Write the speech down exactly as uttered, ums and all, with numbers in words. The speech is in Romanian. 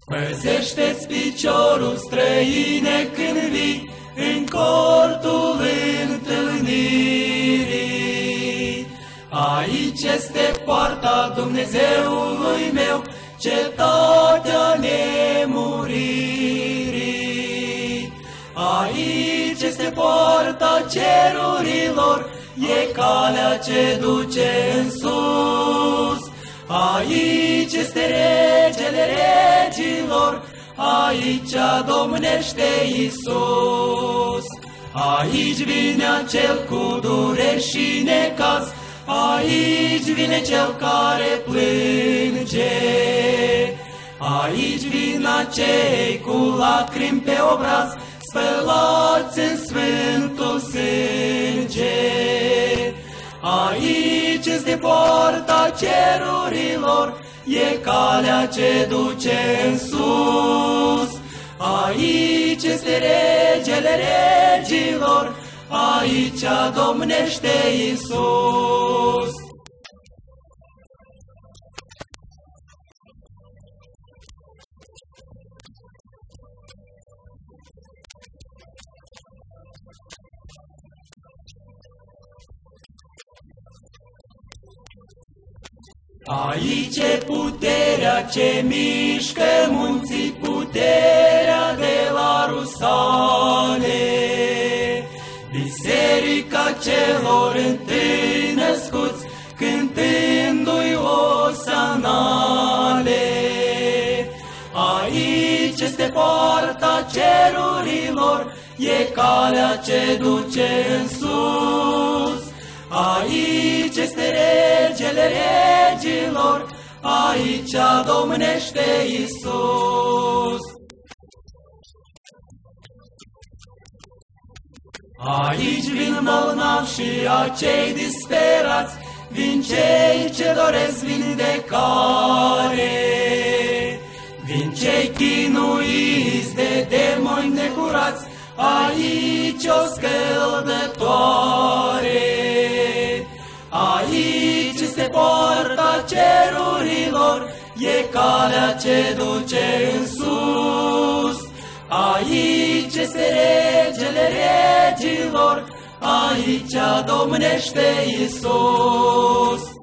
Păzește-ți piciorul, străine, când vii în cortul întâlnirii. Aici este poarta Dumnezeului meu, cetatea nemuririi. Aici este poarta cerurilor, e calea ce duce în sus. Aici este regele regilor, aici domnește Iisus. Aici vine acel cu dureri și necaz, aici vine cel care plânge. Aici vin acei cu lacrimi pe obraz, spălați în sfântul sânge. Aici este poarta cerurilor, e calea ce duce în sus. Aici este regele regilor, aici domnește Iisus. Aici e puterea ce mișcă munții, puterea de la Rusale. Biserica celor întâi născuți, cântându-i osanale. Aici este poarta cerurilor, e calea ce duce în sus. Aici este regele regilor, aici domnește Iisus. Aici vin bolnavi și acei disperați, vin cei ce doresc vindecare. Vin cei chinuiți de demoni necurați, aici o scăldătoare. Aici este poarta cerurilor, e calea ce duce în sus. Aici este regele regilor, aici domnește Iisus.